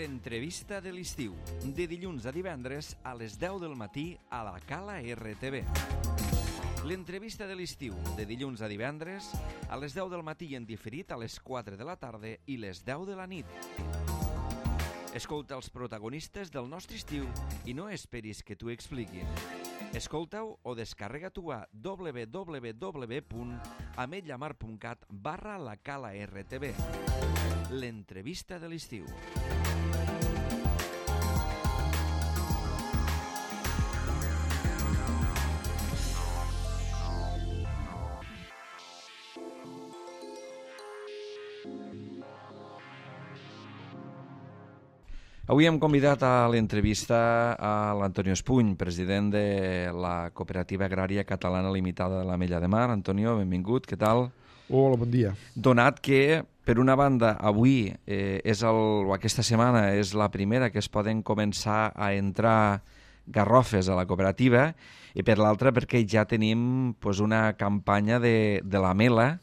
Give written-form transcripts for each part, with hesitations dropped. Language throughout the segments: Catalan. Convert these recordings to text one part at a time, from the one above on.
L'entrevista de l'estiu, de dilluns a divendres a les 10 del matí a la Cala RTV. L'entrevista de l'estiu, de dilluns a divendres a les 10 del matí i en diferit a les 4 de la tarda i les 10 de la nit. Escolta els protagonistes del nostre estiu i no esperis que t'ho expliquin. Escolta-ho o descarrega-t'ho a www.ametlllamar.cat/la Cala RTV. L'entrevista de l'estiu. Avui hem convidat a l'entrevista a l'Antonio Espuny, president de la Cooperativa Agrària Catalana Limitada de l'Ametlla de Mar. Antonio, benvingut, què tal? Hola, bon dia. Donat que, per una banda, avui o aquesta setmana és la primera que es poden començar a entrar garrofes a la cooperativa, i per l'altra perquè ja tenim una campanya de la mela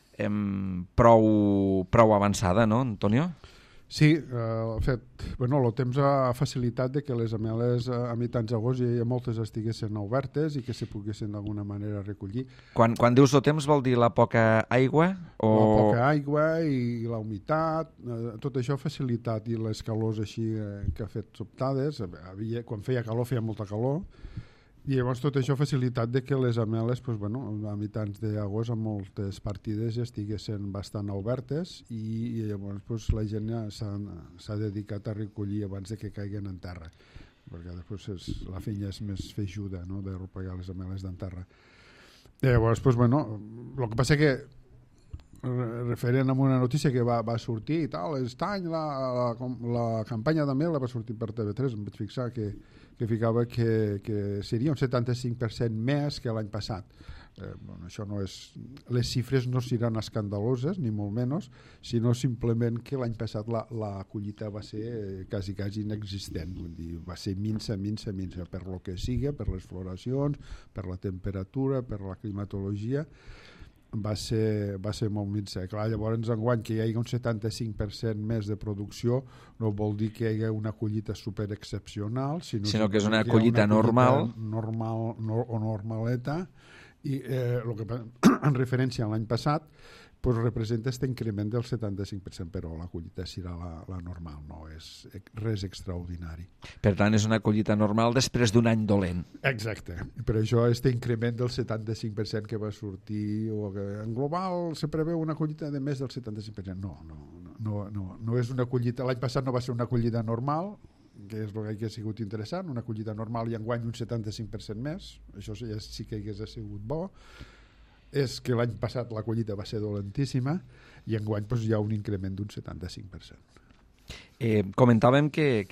prou avançada, no, Antonio? Sí, el temps ha facilitat de que les ameles a mitjans d'agost ja moltes estiguessin obertes i que se poguessin d'alguna manera recollir. Quan dius el temps vol dir la poca aigua? La poca aigua i la humitat, tot això ha facilitat, i les calors així que ha fet sobtades. Quan feia calor feia molta calor, i llavors tot això ha facilitat de que les ameles a mitjans d'agost en moltes partides ja estiguessin bastant obertes, i llavors la gent ja s'ha dedicat a recollir abans de que caiguen en terra, perquè després la feina és més feixuda, no?, de repegar les ameles d'en terra. Llavors, el que passa que referent a una notícia que va sortir i tal, aquest any la campanya de mel va sortir per TV3, em vaig fixar que ficava que seria un 75% més que l'any passat. Això no és... Les xifres no seran escandaloses, ni molt menys, sinó simplement que l'any passat la collita va ser quasi inexistent. Vull dir, va ser minsa, per lo que sigui, per les floracions, per la temperatura, per la climatologia. Va ser molt minsa. Clar, llavors enguany que hi hagi un 75% més de producció no vol dir que hi hagi una collita superexcepcional, sinó que és una collita normal o normaleta, i el que en referència a l'any passat representa aquest increment del 75%, però la collita serà la normal, no és res extraordinari. Per tant, és una collita normal després d'un any dolent. Exacte. Per això aquest increment del 75% que va sortir, o que en global se preveu una collita de més del 75%. No és una collita... L'any passat no va ser una collita normal, que és el que ha sigut interessant, una collita normal i enguany un 75% més. Això sí que hagués sigut bo. És que l'any passat la collita va ser dolentíssima i enguany hi ha un increment d'un 75%. Comentàvem que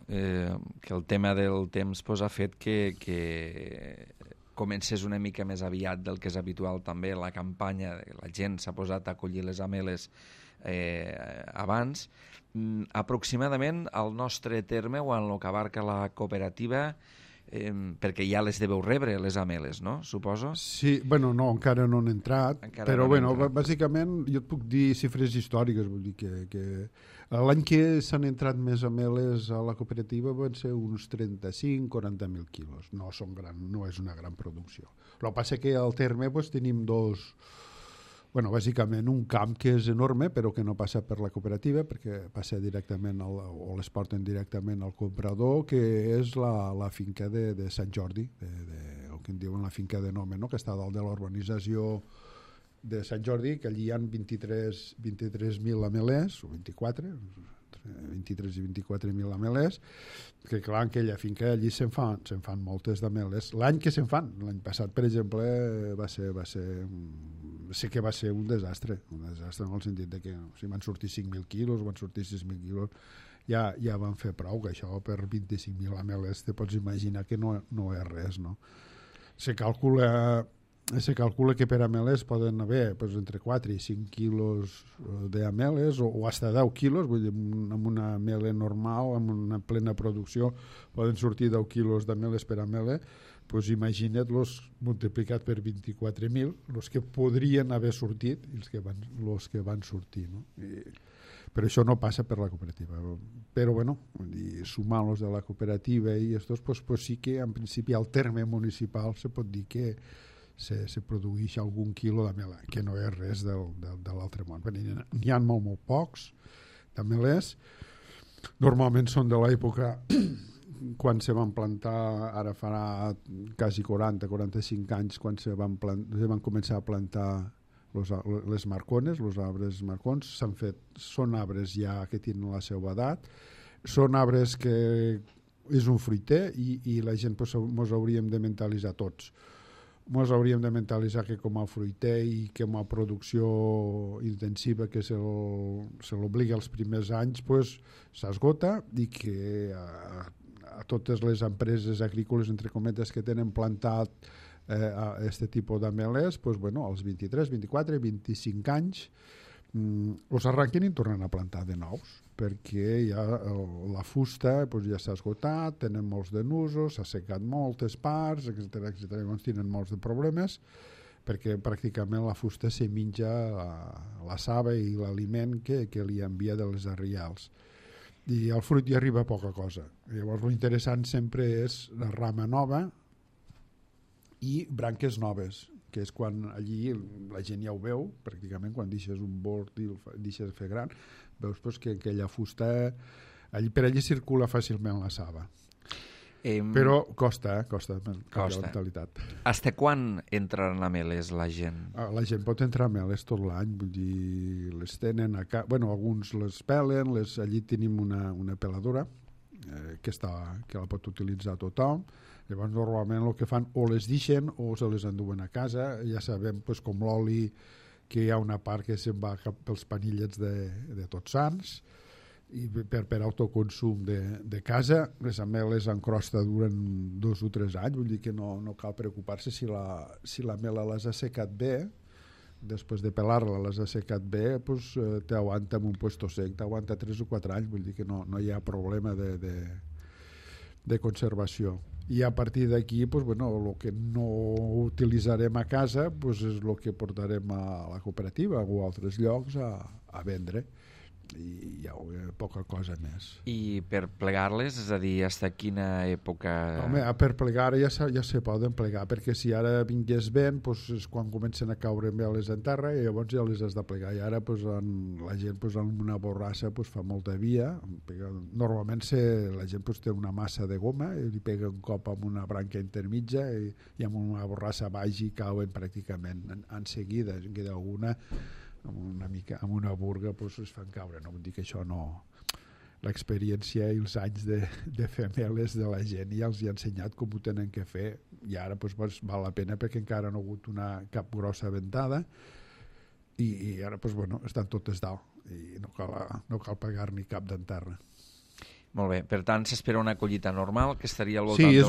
el tema del temps ha fet que comencés una mica més aviat del que és habitual també la campanya. La gent s'ha posat a collir les ameles abans. Aproximadament al nostre terme o en el que abarca la cooperativa, perquè ja les deveu rebre, les ameles, no? Suposo? Sí, no, encara no han entrat, però bàsicament jo et puc dir xifres històriques, vull dir que l'any que s'han entrat més ameles a la cooperativa van ser uns 35-40.000 quilos. No és una gran producció. El que passa que al terme tenim bàsicament un camp que és enorme però que no passa per la cooperativa perquè passa directament o les porten directament al comprador, que és la finca de Sant Jordi, el que en diuen la finca de Nome, no?, que està dalt de la urbanització de Sant Jordi, que allí hi ha 23.000 amelers, o 23 i 24.000 amelers, que clar, en aquella finca allí se'n fan moltes d'ameles. L'any que se'n fan, l'any passat, per exemple, sé que va ser un desastre en el sentit de que si van sortir 5.000 quilos, van sortir 6.000 quilos, ja van fer prou, que això per 25.000 ameles te pots imaginar que no és res, no? Se calcula que per ameles poden haver entre 4 i 5 quilos d'ameles o fins a 10 quilos, vull dir, amb una amele normal, amb una plena producció, poden sortir 10 quilos d'ameles per amele. Imagina't-los multiplicat per 24.000, els que podrien haver sortit i els que van sortir, no? Però això no passa per la cooperativa. Però, bueno, sumant-los de la cooperativa i estos, pues sí que, en principi, al terme municipal se pot dir que se produeix algun quilo de mel, que no és res de l'altre món. N'hi ha molt pocs de melers. Normalment són de l'època quan se van plantar, ara farà quasi 40-45 anys, quan se van començar a plantar les marcones, els arbres marcons. Són arbres ja que tenen la seva edat, són arbres que és un fruiter i la gent ens hauríem de mentalitzar tots. Ens hauríem de mentalitzar que com a fruiter i com a producció intensiva que se l'obliga els primers anys, s'esgota i que a totes les empreses agrícoles, entre cometes, que tenen plantat aquest tipus d'amelers, als 23, 24, 25 anys els arranquen i tornen a plantar de nous, perquè ja la fusta ja s'ha esgotat, tenen molts de nusos, s'ha secat moltes parts, etc. Llavors tenen molts de problemes, perquè pràcticament la fusta se menja la saba i l'aliment que li envia de les arrials. I al fruit hi arriba poca cosa. Llavors l'interessant sempre és la rama nova i branques noves, que és quan allí la gent ja ho veu, pràcticament quan deixes un bord i el deixes fer gran, veus que aquella fusta per allí circula fàcilment la saba. Però costa canviar la mentalitat. Hasta quan entren a melers la gent? La gent pot entrar a melers tot l'any, vull dir, les tenen alguns les pelen, allí tenim una peladora que la pot utilitzar tothom. Llavors normalment el que fan o les deixen o se les enduen a casa. Ja sabem com l'oli, que hi ha una part que se'n va cap pels panillets de Tots Sants i per autoconsum de casa. Les ameles en crosta duren 2 o 3 anys, vull dir que no cal preocupar-se si l'amela les ha secat bé. Després de pelar-la les ha secat bé, t'aguanta en un puesto sec, t'aguanta 3 o 4 anys, vull dir que no hi ha problema de conservació. I a partir d'aquí el que no utilitzarem a casa és el que portarem a la cooperativa o a altres llocs a vendre, i hi ha poca cosa més. I per plegar-les, és a dir, fins a quina època? Home, per plegar ja se poden plegar, perquè si ara vingués vent és quan comencen a caure meles en terra i llavors ja les has de plegar. I ara la gent amb una borrassa fa molta via. Normalment la gent té una massa de goma i li pega un cop amb una branca intermitja i amb una borrassa baix i cauen pràcticament en seguida. En queda alguna amb una burga es fan caure. No vull dir que això no... L'experiència i els anys de fer meles de la gent ja els hi ha ensenyat com ho tenen que fer, i ara val la pena perquè encara no ha hagut cap grossa ventada i ara estan totes dalt i no cal pagar ni cap d'enterra. Molt bé, per tant s'espera una collita normal, que estaria al voltant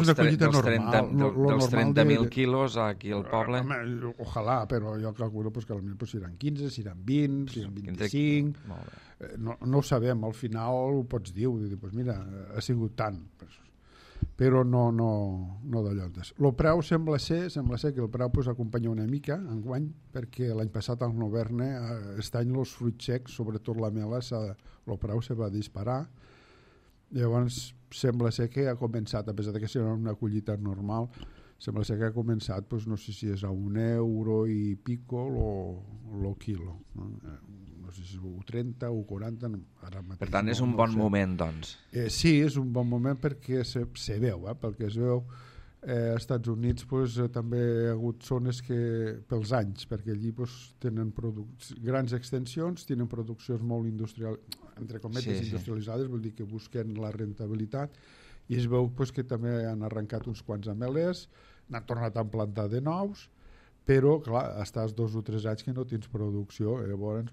dels 30.000 quilos aquí al poble. Ojalà, però jo calculo que potser seran 15, seran 20, seran 25. No ho sabem, al final ho pots dir, mira, ha sigut tant, però no d'allò. El preu sembla ser que el preu acompanya una mica enguany, perquè l'any passat al Noverne, aquest any els fruits secs, sobretot la mela, el preu se va disparar. Llavors sembla ser que ha començat, a pesar que serà una collita normal, sembla ser que ha començat, no sé si és a €1 i pico el quilo, no sé si és 1,30 o 40. Per tant és un bon moment, doncs. Sí, és un bon moment perquè se veu, perquè es veu. Als Estats Units també hi ha hagut zones que pels anys, perquè allí tenen grans extensions, tenen produccions molt entre cometes industrialitzades, vol dir que busquen la rentabilitat, i es veu que també han arrencat uns quants amelers, n'han tornat a plantar de nous, però clar, estàs 2 o 3 anys que no tens producció, llavors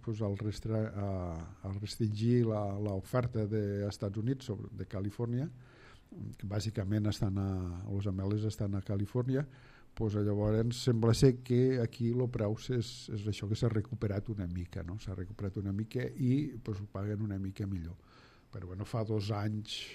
al restringir l'oferta dels Estats Units, de Califòrnia, que bàsicament els ameles estan a Califòrnia, llavors sembla ser que aquí el preu és això, que s'ha recuperat una mica, no? S'ha recuperat una mica i ho paguen una mica millor. Però fa 2 anys,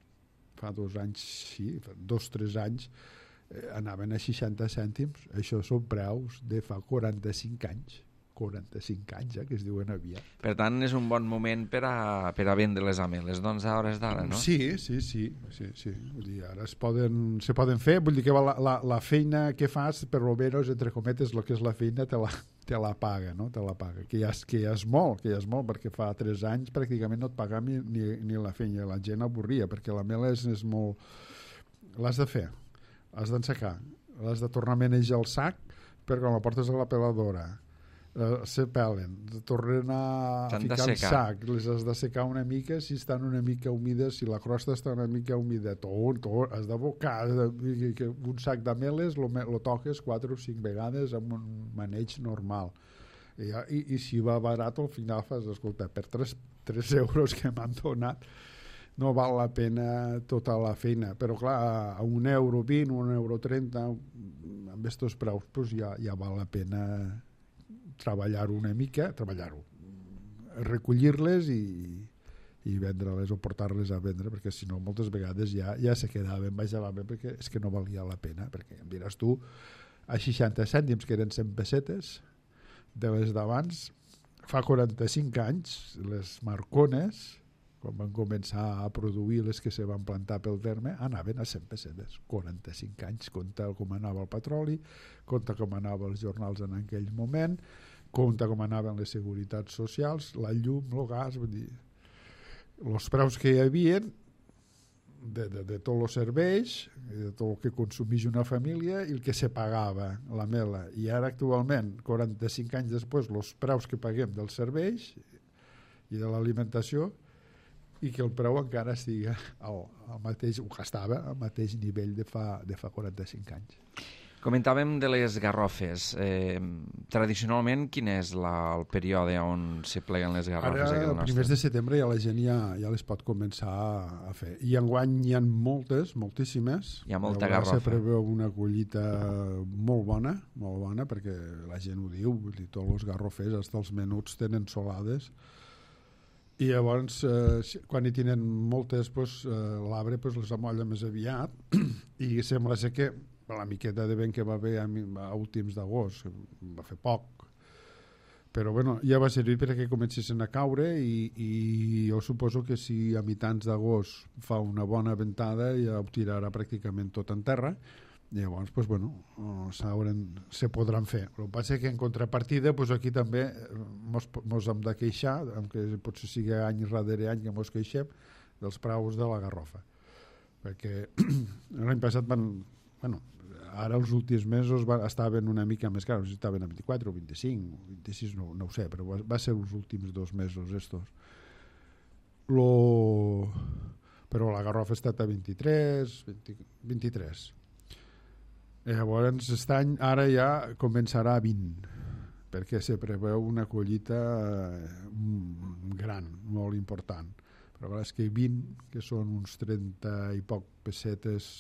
sí, 2-3 anys, anaven a 60 cèntims. Això són preus de fa 45 anys. 45 anys, que es diuen aviat. Per tant, és un bon moment per a vendre les ameles, doncs, a hores d'ara, no? Sí. Vull dir, ara se poden fer, vull dir que la feina que fas, per lo menos, entre cometes, el que és la feina te la paga, no? Te la paga, que ja és molt, perquè fa 3 anys pràcticament no et pagava ni la feina, la gent avorria, perquè la mel és molt... L'has de fer, has d'ensecar, l'has de tornar a manejar el sac, perquè quan la portes a la peladora se pelen, tornen a ficar el sac, les has de secar una mica, si estan una mica humides, si la crosta està una mica humida, tot has d'abocar, un sac d'ameles lo toques 4 o 5 vegades amb un maneig normal. I si va barat, al final fas, escolta, per 3 euros que m'han donat no val la pena tota la feina, però clar, a €1,20, €1,30, amb estos preus pues ja val la pena treballar-ho una mica, recollir-les i vendre-les o portar-les a vendre, perquè si no moltes vegades ja se quedaven baix de la mà, perquè és que no valia la pena, perquè em diràs tu, a 60 cèntims, que eren 100 pessetes de les d'abans, fa 45 anys, les marcones, quan van començar a produir les que se van plantar pel terme, anaven a 100 pessetes. 45 anys, compta com anava el petroli, compta com anaven els jornals en aquell moment, compta com anaven les seguretats socials, la llum, el gas, vull dir, els preus que hi havia de tots els serveis, de tot el que consumeix una família i el que se pagava, la mela. I ara actualment, 45 anys després, els preus que paguem dels serveis i de l'alimentació, i que el preu encara estiga al mateix, o que estava al mateix nivell de fa 45 anys. Comentàvem de les garrofes. Tradicionalment, quin és el període on se pleguen les garrofes? Ara, a primers de setembre, ja la gent ja les pot començar a fer. I enguany hi ha moltíssimes. Hi ha molta garrofa. Se preveu una collita molt bona, perquè la gent ho diu, vull dir, tots els garrofers, fins els menuts tenen solades. I llavors, quan hi tenen moltes, l'arbre les amolla més aviat i sembla ser que la miqueta de vent que va haver a últims d'agost, va fer poc, però bueno, ja va servir perquè comencessin a caure i jo suposo que si a mitjans d'agost fa una bona ventada ja ho tirarà pràcticament tot en terra. Llavors, se podran fer. El que passa és que en contrapartida aquí també mos hem de queixar, que potser sigui any darrere any que mos queixem, dels preus de la garrofa. Perquè l'any passat ara els últims mesos estaven una mica més cars, estaven a 24 o 25 o 26, no ho sé, però va ser els últims 2 mesos estos. Però la garrofa ha estat a 23. Llavors, aquest any ara ja començarà a 20, perquè se preveu una collita gran, molt important. Però clar, és que 20, que són uns 30 i poc pessetes,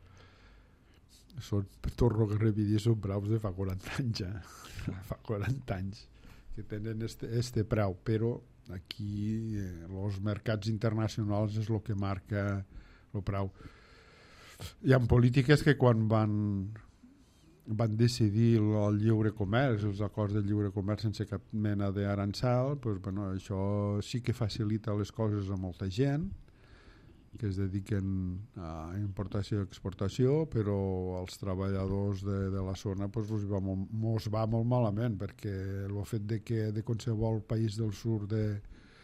torno a repetir, són preus de fa 40 anys, fa 40 anys que tenen este preu, però aquí els mercats internacionals és el que marca el preu. Hi ha polítiques que quan van decidir el lliure comerç, els acords de lliure comerç sense cap mena d'arançal, això sí que facilita les coses a molta gent que es dediquen a importació i exportació, però als treballadors de la zona mos va molt malament, perquè el fet de qualsevol país del sud de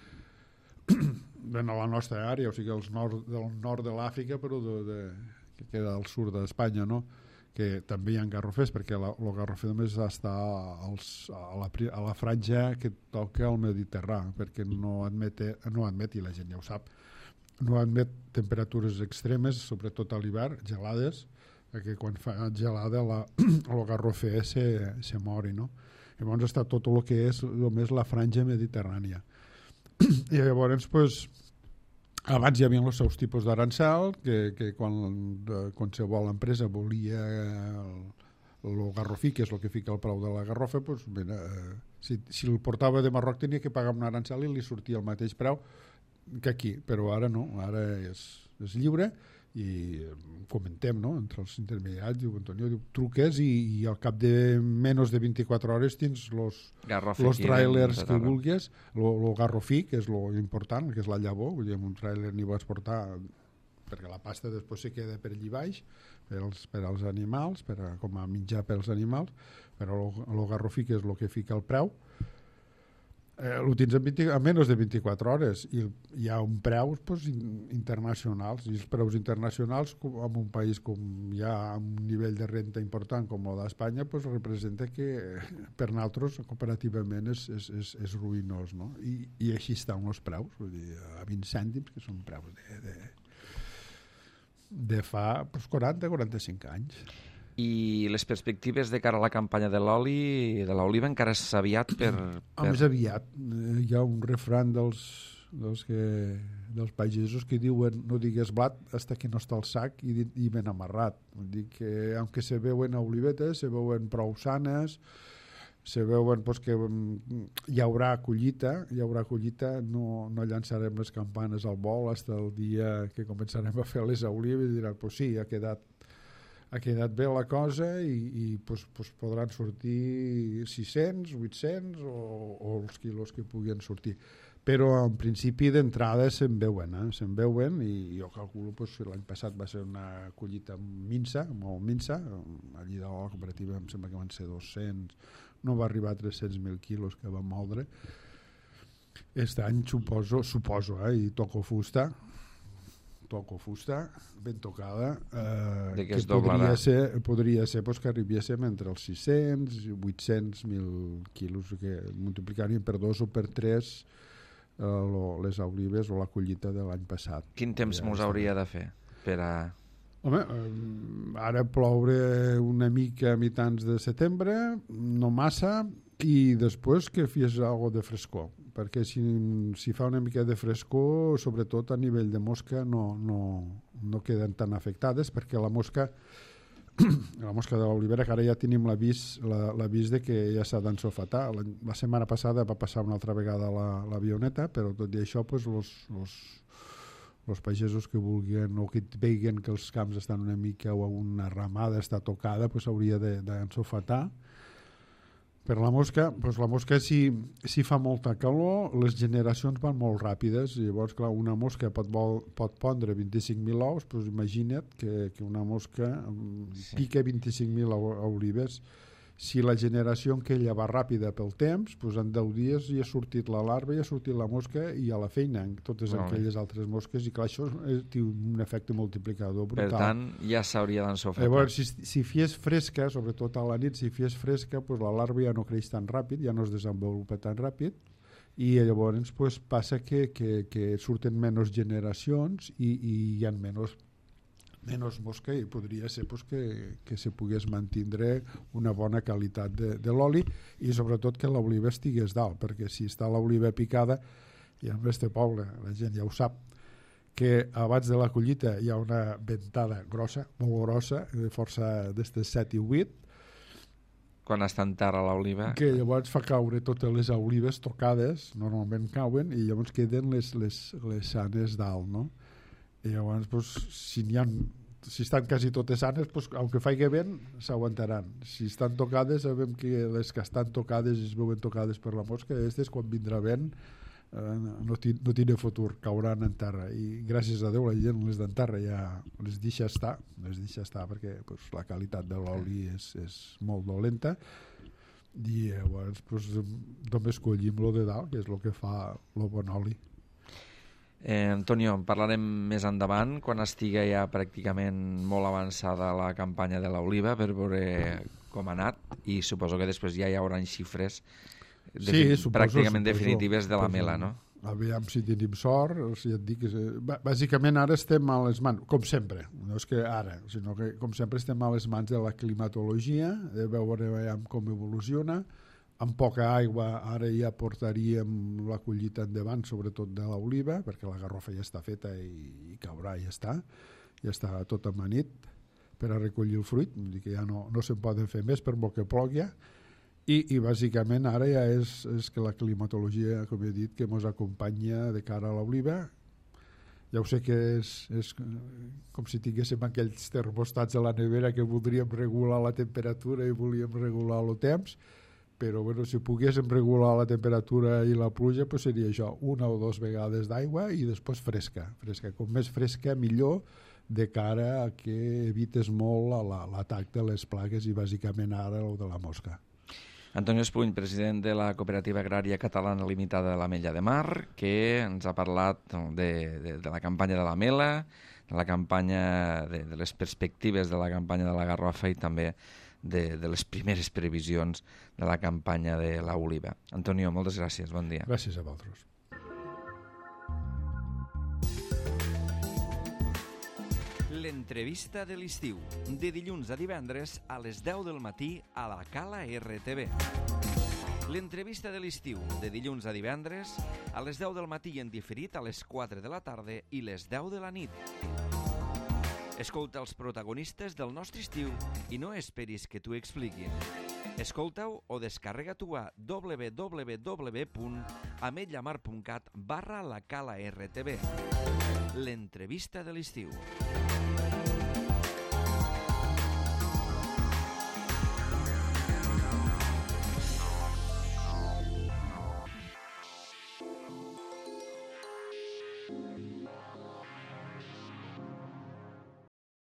la nostra àrea, o sigui, del nord de l'Àfrica, però que queda al sud d'Espanya, no? Que també hi ha garrofers, perquè el garrofer només està a la franja que toca el Mediterrani, perquè no admet, i la gent ja ho sap, no admet temperatures extremes, sobretot a l'hivern, gelades, perquè quan fa gelada el garrofer se mori, no? Llavors està tot el que és només la franja mediterrània. I llavors, abans hi havia els seus tipus d'arançal, que quan qualsevol empresa volia el garrofí, que és el que fica el preu de la garrofa, si el portava de Marroc tenia que pagar un arançal i li sortia el mateix preu que aquí, però ara no, ara és lliure comentem, no?, entre els intermediaris, diu Antonio, diu, truques i al cap de menys de 24 hores tens los trailers que vulguis, lo garrofí, que és lo important, que és la llavor, vull dir, amb un trailer n'hi pots portar, perquè la pasta després se queda per allí baix, per als animals, com a menjar pels animals, però el garrofí, que és el que fica el preu, ho tens a menys de 24 hores i hi ha un preus internacionals, i els preus internacionals en un país com hi ha un nivell de renta important com el d'Espanya, representa que per nosaltres comparativament és ruïnós, no? I així estan els preus, vull dir, a 20 cèntims, que són preus de fa 40-45 anys. I les perspectives de cara a la campanya de l'oli, de l'oliva, encara és aviat per... Més aviat. Hi ha un refrany dels pagesos que diuen no digues blat hasta que no està el sac i ben amarrat. Vull dir que, aunque se veuen olivetes, se veuen prou sanes, se veuen que hi haurà collita, no llançarem les campanes al vol fins el dia que començarem a fer les olives i diran, sí, ha quedat bé la cosa i podran sortir 600, 800 o els quilos que puguin sortir. Però en principi d'entrada se'n veuen i jo calculo l'any passat va ser una collita minsa, molt minsa, allí de la cooperativa em sembla que van ser 200, no va arribar a 300.000 quilos que va moldre. Aquest any suposo, i toco fusta ben tocada, que podria ser que arribéssim entre els 600 i 800.000 quilos, que multiplicarien per 2 o per 3 les olives o la collita de l'any passat. Quin temps mos hauria de fer per a... Home, ara ploure una mica a mitjans de setembre, no massa, i després que fes algo de frescor, perquè si fa una mica de frescor, sobretot a nivell de mosca no queden tan afectades, perquè la mosca de l'olivera, que ara ja tenim l'avís de que ja s'ha d'ensofatar. La setmana passada va passar una altra vegada l'avioneta, però tot i això els pagesos que vulguin o que vegin que els camps estan una mica o una ramada està tocada, hauria d'ensofatar. Per la mosca, la mosca si fa molta calor, les generacions van molt ràpides, i llavors clar, una mosca pot pondre 25.000 ous, imagina't que una mosca pica 25.000 olives. Si la generació en aquella va ràpida pel temps, en 10 dies ja ha sortit la larva, ja ha sortit la mosca i a la feina, totes aquelles altres mosques, i clar, això té un efecte multiplicador brutal. Per tant, ja s'hauria d'ensofatar. Llavors, si fies fresca, sobretot a la nit, si fies fresca, la larva ja no creix tan ràpid, ja no es desenvolupa tan ràpid, i llavors passa que surten menys generacions i hi ha menys mosca, i podria ser que se pogués mantindre una bona qualitat de l'oli, i sobretot que l'oliva estigués dalt, perquè si està l'oliva picada, i en este poble la gent ja ho sap, que abans de la collita hi ha una ventada grossa, molt grossa, de força d'estes 7 i 8, quan està en terra l'oliva, que llavors fa caure totes les olives tocades, normalment cauen, i llavors queden les sanes dalt, no? I llavors, si estan quasi totes sanes, aunque faci vent, s'aguantaran. Si estan tocades, sabem que les que estan tocades es veuen tocades per la mosca, aquestes, quan vindrà vent, no tindrà futur, cauran en terra. I gràcies a Déu la gent les d'en terra ja les deixa estar, perquè la qualitat de l'oli és molt dolenta, i llavors només collim lo de dalt, que és el que fa el bon oli. Antonio, en parlarem més endavant, quan estigui ja pràcticament molt avançada la campanya de l'oliva, per veure com ha anat, i suposo que després ja hi haurà xifres pràcticament definitives de la mela, no? Aviam si tenim sort, ja et dic, bàsicament ara estem a les mans, com sempre, no és que ara, sinó que com sempre estem a les mans de la climatologia, de veure com evoluciona. Amb poca aigua ara ja portaríem la collita endavant, sobretot de l'oliva, perquè la garrofa ja està feta i caurà, ja està tot amanit per a recollir el fruit, vull dir que ja no se'n poden fer més per molt que plogui, i bàsicament ara ja és que la climatologia, com he dit, que ens acompanya de cara a l'oliva, Ja ho sé que és com si tinguéssim aquells termostats a la nevera que voldríem regular la temperatura i volíem regular el temps, però bueno, si poguéssim regular la temperatura i la pluja, pues seria això, 1 o 2 vegades d'aigua i després fresca. Com més fresca, millor, de cara a que evites molt l'atac de les plagues i bàsicament ara el de la mosca. Antonio Espuny, president de la Cooperativa Agrària Catalana Limitada de l'Ametlla de Mar, que ens ha parlat de la campanya de la mela, de la campanya de les perspectives de la campanya de la garrofa i també de les primeres previsions de la campanya de l'oliva. Antonio, moltes gràcies, bon dia. Gràcies a vosaltres. L'entrevista de l'estiu, de dilluns a divendres a les 10 del matí a la Cala RTV. L'entrevista de l'estiu, de dilluns a divendres a les 10 del matí i en diferit a les 4 de la tarda i les 10 de la nit. Escolta els protagonistes del nostre estiu i no esperis que t'ho expliquin. Escolta-ho o descarrega-t'ho a www.ametllamar.cat/la Cala RTV. L'entrevista de l'estiu.